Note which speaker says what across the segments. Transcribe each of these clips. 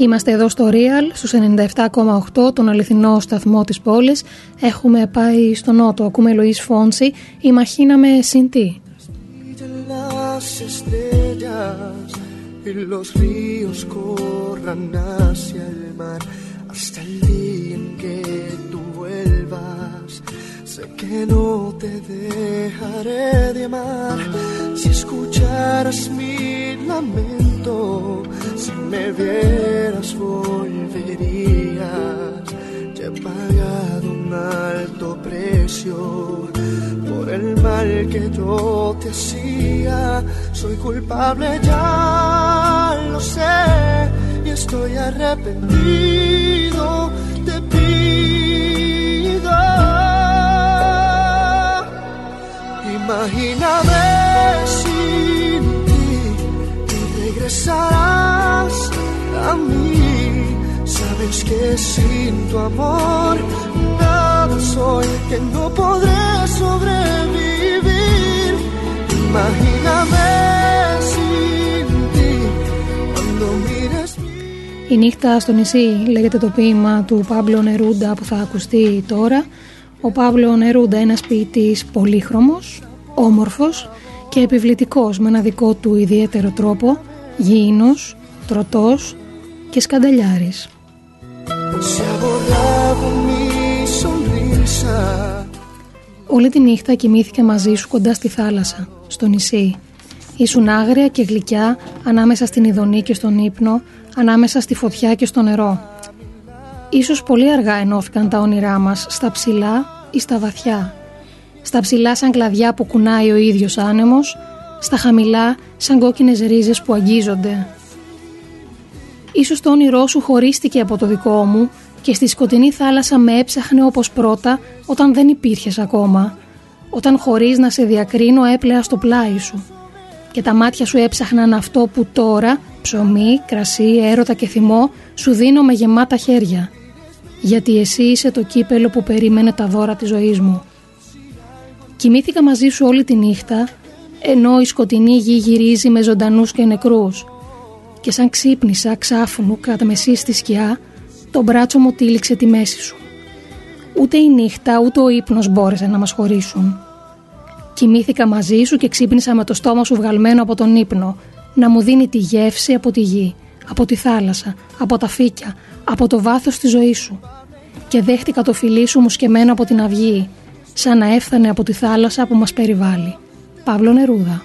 Speaker 1: Είμαστε εδώ στο Real, στους 97,8, τον αληθινό σταθμό της πόλης. Έχουμε πάει στο νότο, ακούμε Λουίς Φόνση, Imagíname sin ti.
Speaker 2: Y los ríos corran hacia el mar hasta el día en que tú vuelvas. Sé que no te dejaré de amar. Si escucharas mi lamento, si me vieras volverías. Ya he pagado un alto precio por el mal que yo te hacía. Soy culpable, ya lo sé, y estoy arrepentido. Te pido, imagíname sin ti y regresarás a mí. Sabes que sin tu amor nada soy, que no podré sobrevivir. Imagíname sin ti cuando mires.
Speaker 1: Η νύχτα στο νησί λέγεται το ποίημα του Πάμπλο Νερούντα που θα ακουστεί τώρα. Ο Πάμπλο Νερούντα είναι ένας ποιητής πολύχρωμος, όμορφος και επιβλητικός με ένα δικό του ιδιαίτερο τρόπο, γήινος, τροτός και σκανταλιάρης. Όλη τη νύχτα κοιμήθηκα μαζί σου κοντά στη θάλασσα, στο νησί. Ήσουν άγρια και γλυκιά ανάμεσα στην ειδονή και στον ύπνο, ανάμεσα στη φωτιά και στο νερό. Ίσως πολύ αργά ενώθηκαν τα όνειρά μας, στα ψηλά ή στα βαθιά. Στα ψηλά σαν κλαδιά που κουνάει ο ίδιος άνεμος, στα χαμηλά σαν κόκκινες ρίζες που αγγίζονται. Ίσως το όνειρό σου χωρίστηκε από το δικό μου και στη σκοτεινή θάλασσα με έψαχνε όπως πρώτα όταν δεν υπήρχες ακόμα, όταν χωρίς να σε διακρίνω έπλεα στο πλάι σου και τα μάτια σου έψαχναν αυτό που τώρα, ψωμί, κρασί, έρωτα και θυμό, σου δίνω με γεμάτα χέρια, γιατί εσύ είσαι το κύπελο που περίμενε τα δώρα της ζωής μου. Κοιμήθηκα μαζί σου όλη τη νύχτα, ενώ η σκοτεινή γη γυρίζει με ζωντανούς και νεκρούς, και σαν ξύπνησα ξάφνου κατά μεσή στη σκιά, το μπράτσο μου τύλιξε τη μέση σου. Ούτε η νύχτα ούτε ο ύπνος μπόρεσαν να μας χωρίσουν. Κοιμήθηκα μαζί σου και ξύπνησα με το στόμα σου βγαλμένο από τον ύπνο, να μου δίνει τη γεύση από τη γη, από τη θάλασσα, από τα φύκια, από το βάθος της ζωής σου. Και δέχτηκα το φιλί σου μουσκεμένο από την αυγή, σαν να έφθανε από τη θάλασσα που μας περιβάλλει. Παύλο Νερούδα.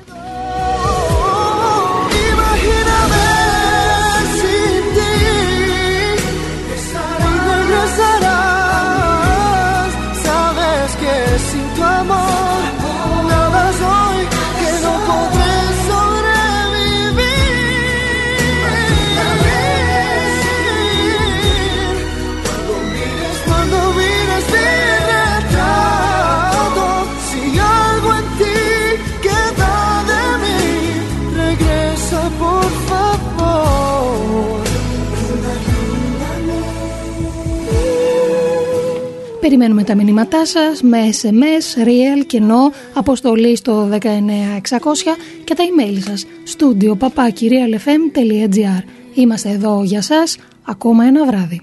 Speaker 1: Περιμένουμε τα μηνύματά σας με SMS, real, κενό, αποστολή στο 19600 και τα email σας studio@realfm.gr. Είμαστε εδώ για σας ακόμα ένα βράδυ.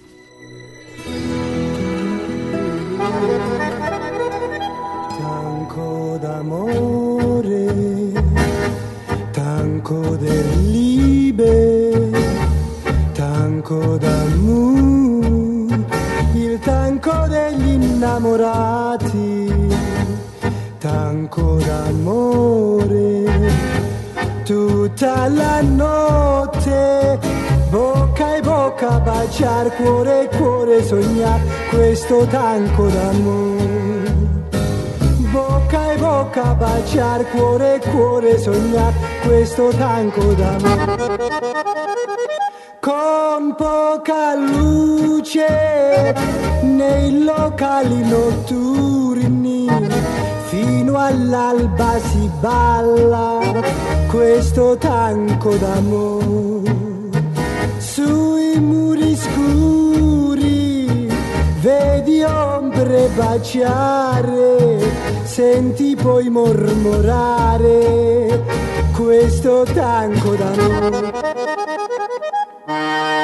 Speaker 2: Tanco d'amore, tanco del liebe, tanco d'amore, il tanco degli innamorati, tanco d'amore, tutta la notte, bocca e bocca baciar, cuore e cuore sognar, questo tanco d'amore. Bocca e bocca baciar, cuore e cuore sognar, questo tanco d'amore. Con poca luce nei locali notturni, fino all'alba si balla questo tanco d'amore. Sui muri scuri vedi ombre baciare, senti poi mormorare questo tanco d'amore.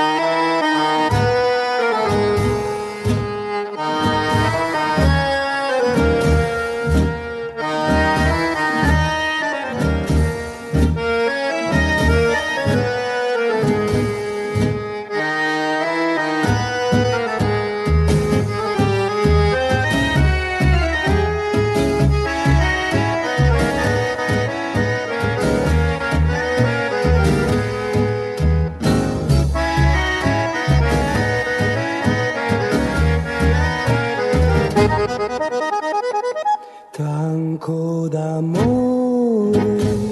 Speaker 2: Tango d'amore,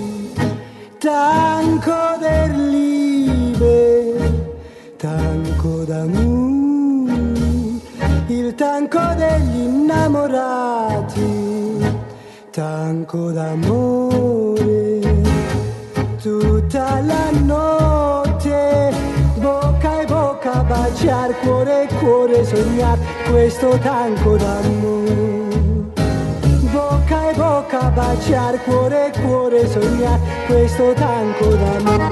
Speaker 2: tango der Liebe, tango d'amore, il tango degli innamorati, tango d'amore, tutta la notte, bocca e bocca baciar, cuore e cuore sognar, questo tango d'amore. Bocca e bocca baciar, cuore e cuore sognar, questo tango d'amore.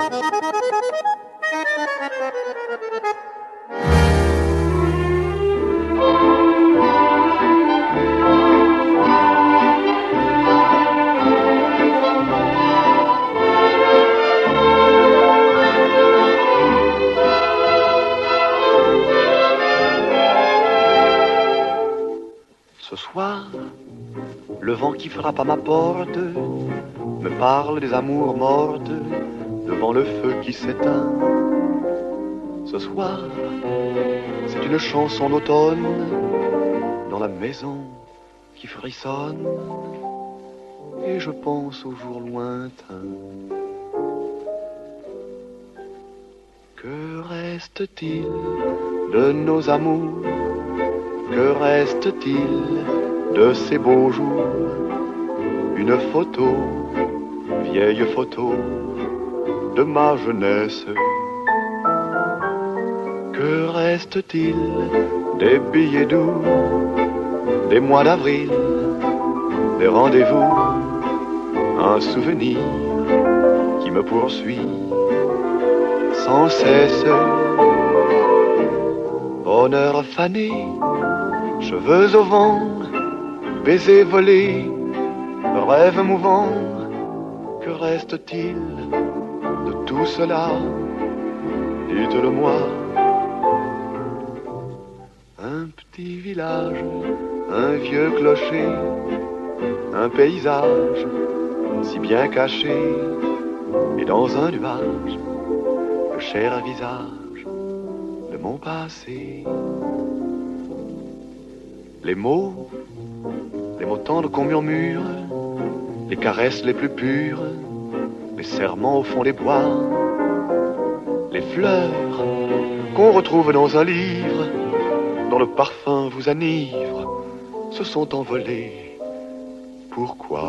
Speaker 3: Ce soir, le vent qui frappe à ma porte me parle des amours mortes devant le feu qui s'éteint. Ce soir, c'est une chanson d'automne dans la maison qui frissonne et je pense aux jours lointains. Que reste-t-il de nos amours? Que reste-t-il de ces beaux jours? Une photo, vieille photo de ma jeunesse. Que reste-t-il des billets doux, des mois d'avril, des rendez-vous? Un souvenir qui me poursuit sans cesse. Bonheur fané, cheveux au vent, baisers volés, rêves mouvants. Que reste-t-il de tout cela? Dites-le-moi. Un petit village, un vieux clocher, un paysage si bien caché, et dans un nuage, le cher visage de mon passé. Les mots tendres qu'on murmure, les caresses les plus pures, les serments au fond des bois, les fleurs qu'on retrouve dans un livre, dont le parfum vous enivre, se sont envolés. Pourquoi?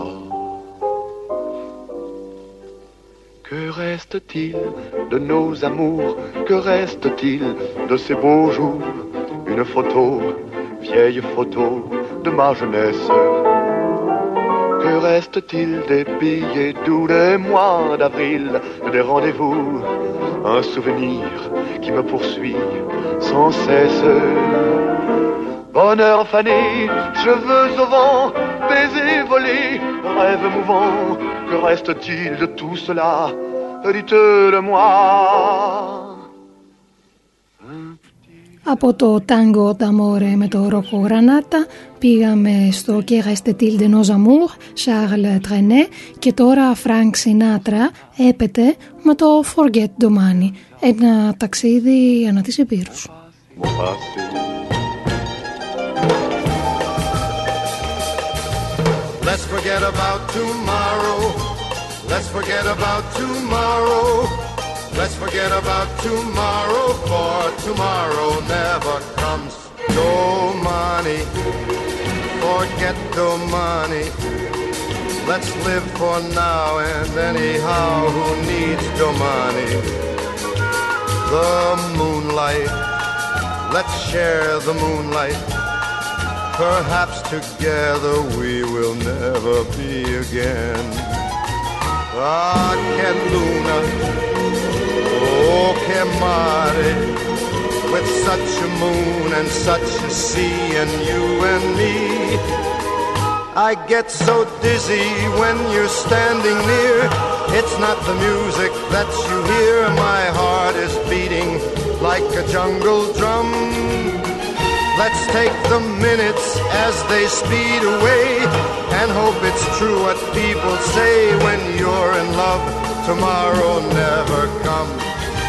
Speaker 3: Que reste-t-il de nos amours? Que reste-t-il de ces beaux jours? Une photo, vieille photo de ma jeunesse. Que reste-t-il des billets doux, des mois d'avril, des rendez-vous? Un souvenir qui me poursuit sans cesse. Bonheur fané, cheveux au vent, baisers volés, rêves mouvants. Que reste-t-il de tout cela? Dites-le-moi.
Speaker 1: Από το Tango d'Amore με το Rocco Granata πήγαμε στο Και reste-t-il de nos amours, Charles Trenet, και τώρα Frank Sinatra έπεται με το Forget Domani, ένα ταξίδι ανά τις επίρους.
Speaker 4: Let's forget about tomorrow. Let's forget about tomorrow. Let's forget about tomorrow, for tomorrow never comes. Domani, forget Domani. Let's live for now and anyhow, who needs Domani? The moonlight, let's share the moonlight. Perhaps together we will never be again. Ah, che luna, oh che mare, with such a moon and such a sea and you and me. I get so dizzy when you're standing near. It's not the music that you hear, my heart is beating like a jungle drum. Let's take the minutes as they speed away and hope it's true what people say, when you're in love, tomorrow never comes.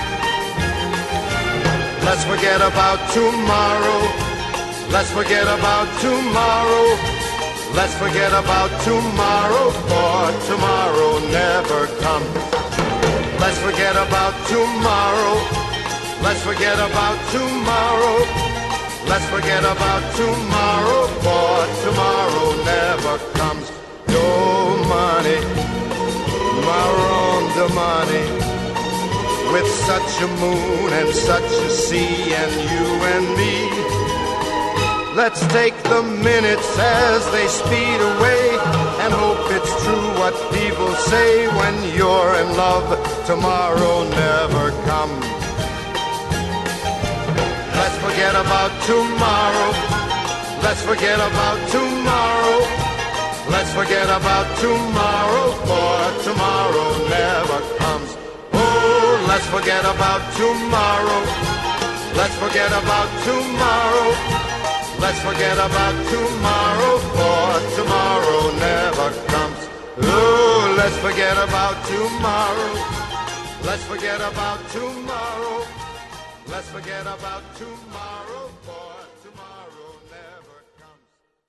Speaker 4: Let's forget about tomorrow. Let's forget about tomorrow. Let's forget about tomorrow, for tomorrow never comes. Let's forget about tomorrow. Let's forget about tomorrow. Let's forget about tomorrow, for tomorrow never comes. No money, marron de money, with such a moon and such a sea and you and me. Let's take the minutes as they speed away and hope it's true what people say. When you're in love, tomorrow never comes. Let's forget about tomorrow. Let's forget about tomorrow. Let's forget about tomorrow, for tomorrow never comes. Oh, let's forget about tomorrow. Let's forget about tomorrow. Let's forget about tomorrow, for tomorrow never comes. Oh, let's forget about tomorrow. Let's forget about tomorrow. Let's forget about tomorrow, for tomorrow never comes.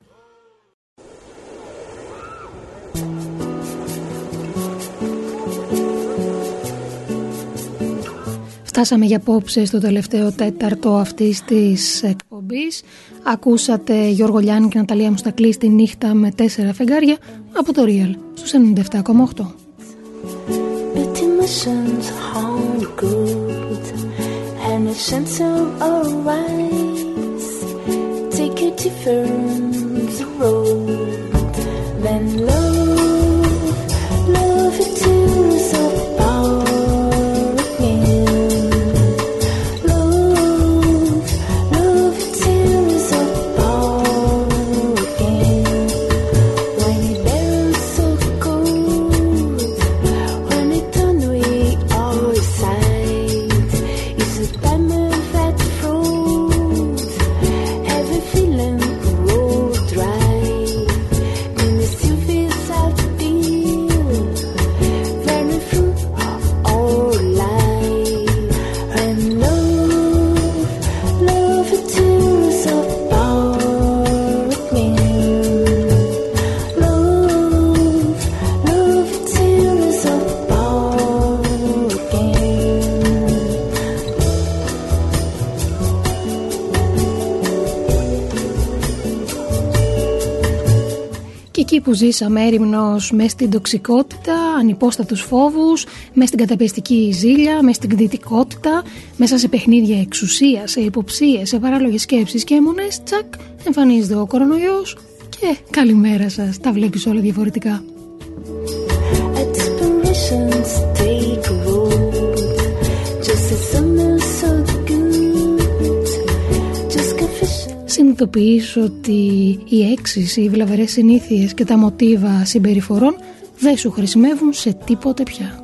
Speaker 1: Φτάσαμε για απόψε στο τελευταίο τέταρτο αυτής της εκπομπής. Ακούσατε Γιώργο Λιάννη και Ναταλία Μουστακλή στη νύχτα με 4 φεγγάρια από το Real στους 97,8. Που ζήσαμε έρημνος μέσα στην τοξικότητα, ανυπόστατους φόβους, μέσα στην καταπιεστική ζήλια, μέσα στην κτητικότητα, μέσα σε παιχνίδια εξουσία, σε υποψίες, σε παράλογες σκέψεις και αιμονές, τσακ, εμφανίζεται ο κορονοϊός και καλημέρα σας, τα βλέπεις όλα διαφορετικά. Συνειδητοποιείς ότι οι έξεις, οι βλαβερές συνήθειες και τα μοτίβα συμπεριφορών δεν σου χρησιμεύουν σε τίποτε πια.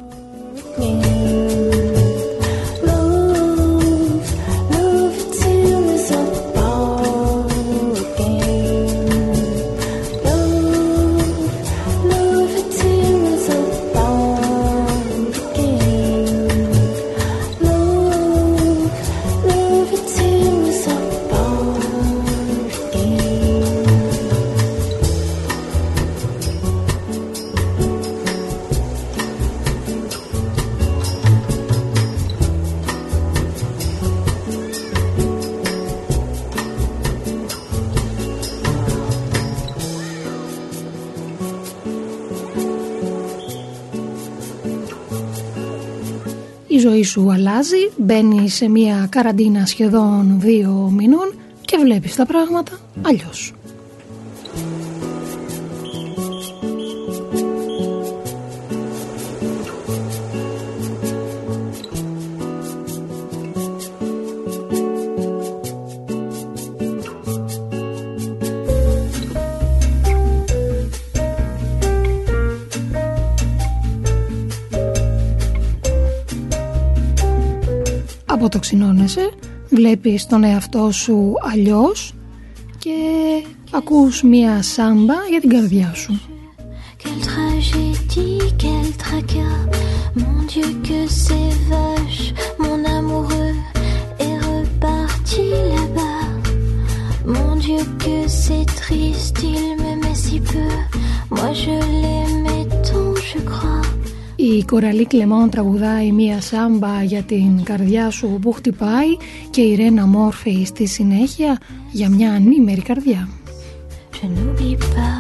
Speaker 1: Η ζωή σου αλλάζει, μπαίνεις σε μια καραντίνα σχεδόν 2 μηνών και βλέπεις τα πράγματα αλλιώς. Αποτοξινώνεσαι, βλέπεις τον εαυτό σου αλλιώς και ακούς μία σάμπα για την καρδιά σου.
Speaker 5: Quelle tragédie, quel tracas, mon Dieu que c'est vache, mon amoureux est reparti là-bas, mon Dieu que c'est triste, il me met si peu. Moi je l'aimais tant, je crois.
Speaker 1: Η Κοραλή Κλεμόν τραγουδάει μία σάμπα για την καρδιά σου που χτυπάει και η Ρένα Μόρφεϊ στη συνέχεια για μια ανήμερη καρδιά.
Speaker 5: Je n'oublie pas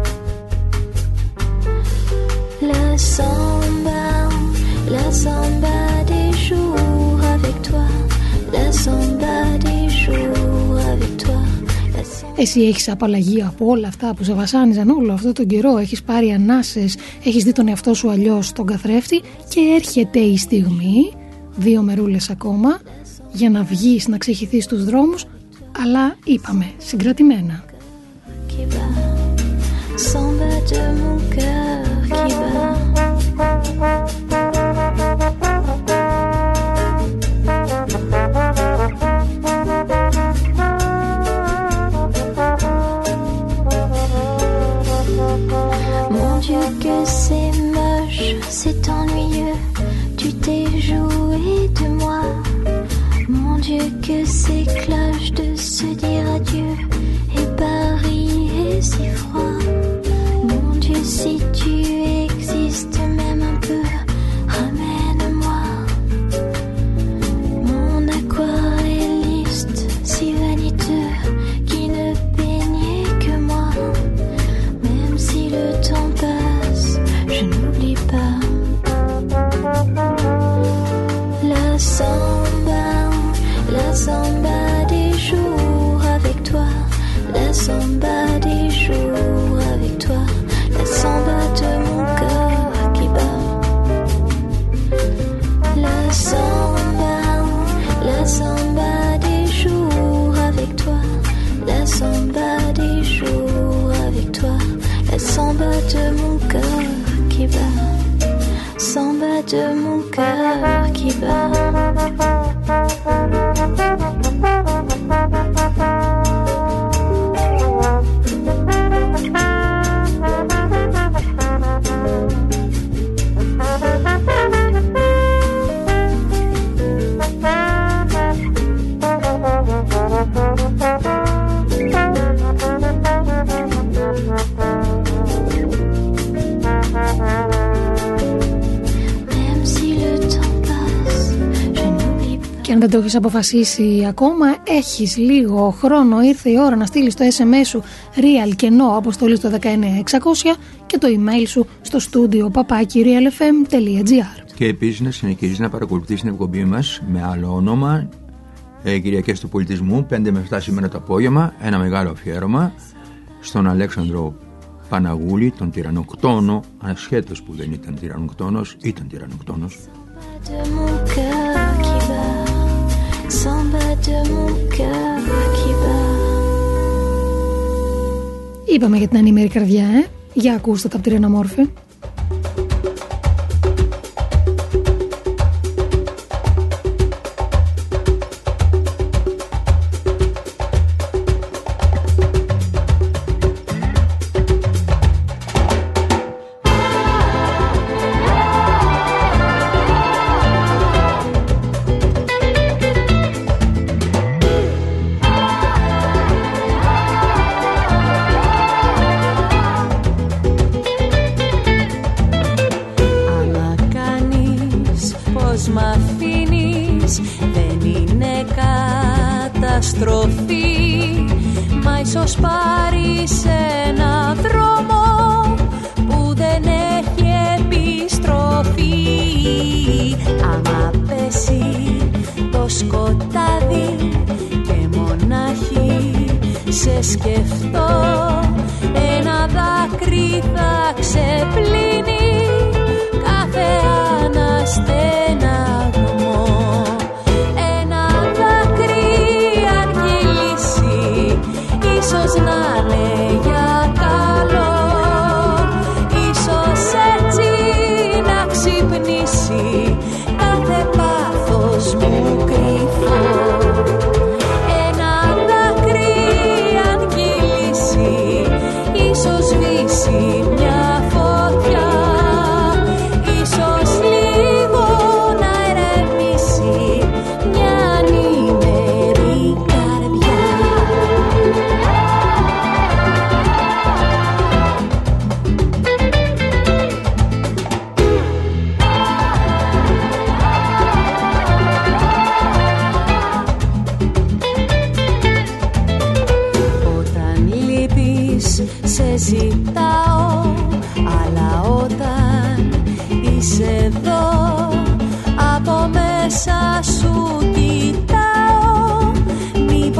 Speaker 5: la samba des jours avec toi, la samba des jours avec toi.
Speaker 1: Εσύ έχεις απαλλαγή από όλα αυτά που σε βασάνιζαν όλο αυτό τον καιρό, έχεις πάρει ανάσες, έχεις δει τον εαυτό σου αλλιώς στον καθρέφτη και έρχεται η στιγμή, 2 μερούλες ακόμα, για να βγεις, να ξεχυθείς στους δρόμους, αλλά είπαμε, συγκρατημένα.
Speaker 5: C'est moche, c'est ennuyeux, tu t'es joué de moi. Mon Dieu que c'est cloche de se dire adieu, et Paris est si froid. Mon Dieu si tu existes même un peu, ramène-moi. Mon aquarelliste si vaniteux, qui ne peignait que moi. Même si le temps passe, je n'oublie pas la samba des jours avec toi, la samba des jours avec toi, la samba de mon cœur qui bat, la samba des jours avec toi, la samba des jours avec toi, la samba de mon cœur qui bat, samba de mon cœur qui bat.
Speaker 1: Και αν δεν το έχεις αποφασίσει ακόμα, έχεις λίγο χρόνο, ήρθε η ώρα να στείλεις το SMS σου real και no αποστολή στο 19600 και το email σου στο studio papaki.realfm.gr.
Speaker 6: Και επίσης να συνεχίσεις να παρακολουθείς την εκπομπή μας με άλλο όνομα, Κυριακές του Πολιτισμού, 5 με 7 σήμερα το απόγευμα, ένα μεγάλο αφιέρωμα στον Αλέξανδρο Παναγούλη, τον τυρανοκτόνο, ασχέτως που δεν ήταν τυρανοκτόνος, ήταν τυρανοκτόνος.
Speaker 1: Είπαμε για την ανήμερη καρδιά, για ακούστε τα από τη Ρένα Μόρφη.
Speaker 7: Μα ίσως πάρεις ένα δρόμο που δεν έχει επιστροφή. Άμα πέσει το σκοτάδι και μονάχη σε σκεφτώ, ένα δάκρυ θα ξεπλύνει κάθε αναστεναγμό. Ίσως να είναι για καλό, ίσως έτσι να ξυπνήσει κάθε πάθος μου κρυφό. Ένα δάκρυ αν κύλυσει, ίσως σβήσει μια φωτιά, ίσως λίγο να ερεμήσει μια ανήμερη καρδιά.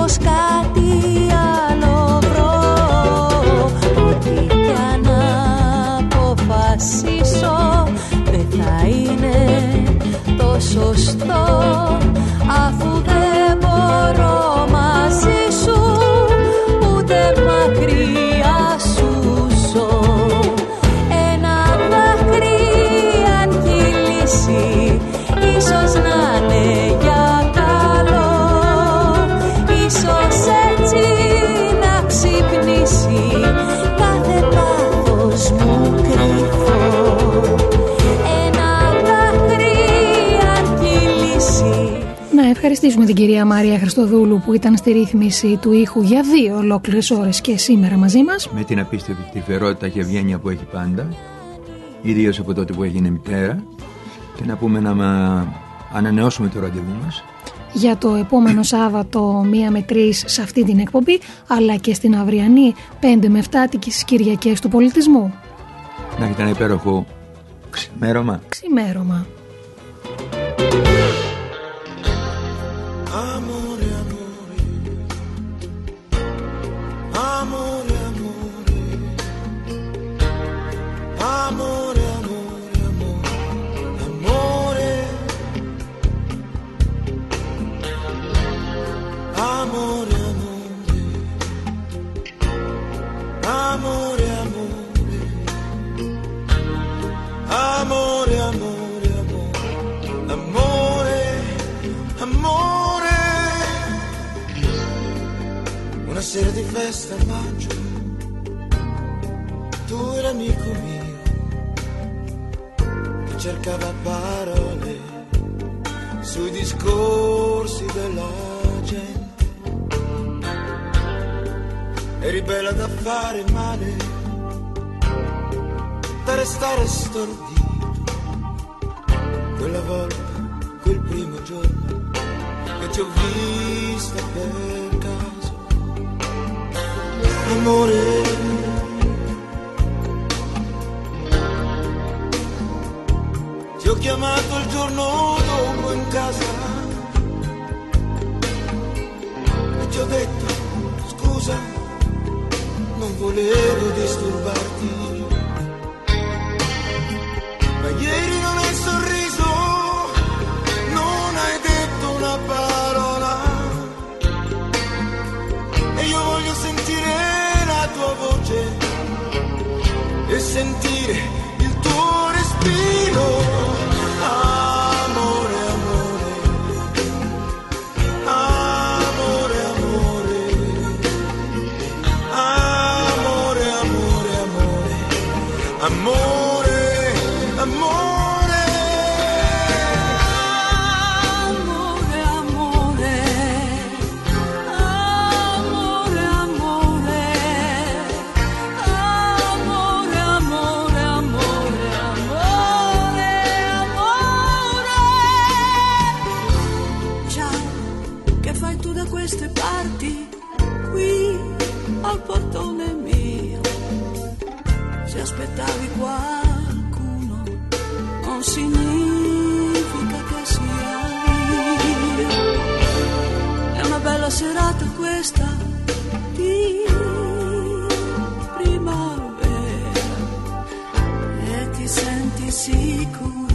Speaker 7: πως κάτι άλλο βρω. Ό,τι κι αν αποφασίσω δεν θα είναι το σωστό, αφού δεν μπορώ μαζί σου ούτε μακριά σου ζω. Ένα δάκρυ αν κύλυσει ίσως να είναι για καλό, ίσως έτσι να ξυπνήσει κάθε πάθος μου κρυφό. Ένα δάκρυ αν κύλυσει.
Speaker 1: Να ευχαριστήσουμε την κυρία Μαρία Χριστοδούλου που ήταν στη ρύθμιση του ήχου για 2 ολόκληρες ώρες και σήμερα μαζί μας.
Speaker 6: Με την απίστευτη φερότητα και ευγένεια που έχει πάντα, ιδίως από τότε που έγινε μητέρα. Και να πούμε να ανανεώσουμε το ραντεβού μας
Speaker 1: Για το επόμενο Σάββατο 1 με 3 σε αυτή την εκπομπή, αλλά και στην αυριανή 5 με 7 τις Κυριακές του Πολιτισμού.
Speaker 6: να έχετε ένα υπέροχο ξημέρωμα.
Speaker 1: Ξημέρωμα.
Speaker 2: Una sera di festa a maggio, tu eri amico mio, che cercava parole sui discorsi della gente. Eri bella da fare male, da restare stordito. Quella volta, quel primo giorno, che ti ho vista per caso. Amore, ti ho chiamato il giorno dopo in casa e ti ho detto scusa, non volevo disturbarti, ma ieri non hai sorriso, non hai detto una parola e io voglio sentire la tua voce e sentire il tuo respiro. Amore, amore, amore, amore, amore, amore, amore, amore, amore.
Speaker 7: Al portone mio, se aspettavi qualcuno non significa che sia io. È una bella serata questa di primavera e ti senti sicuro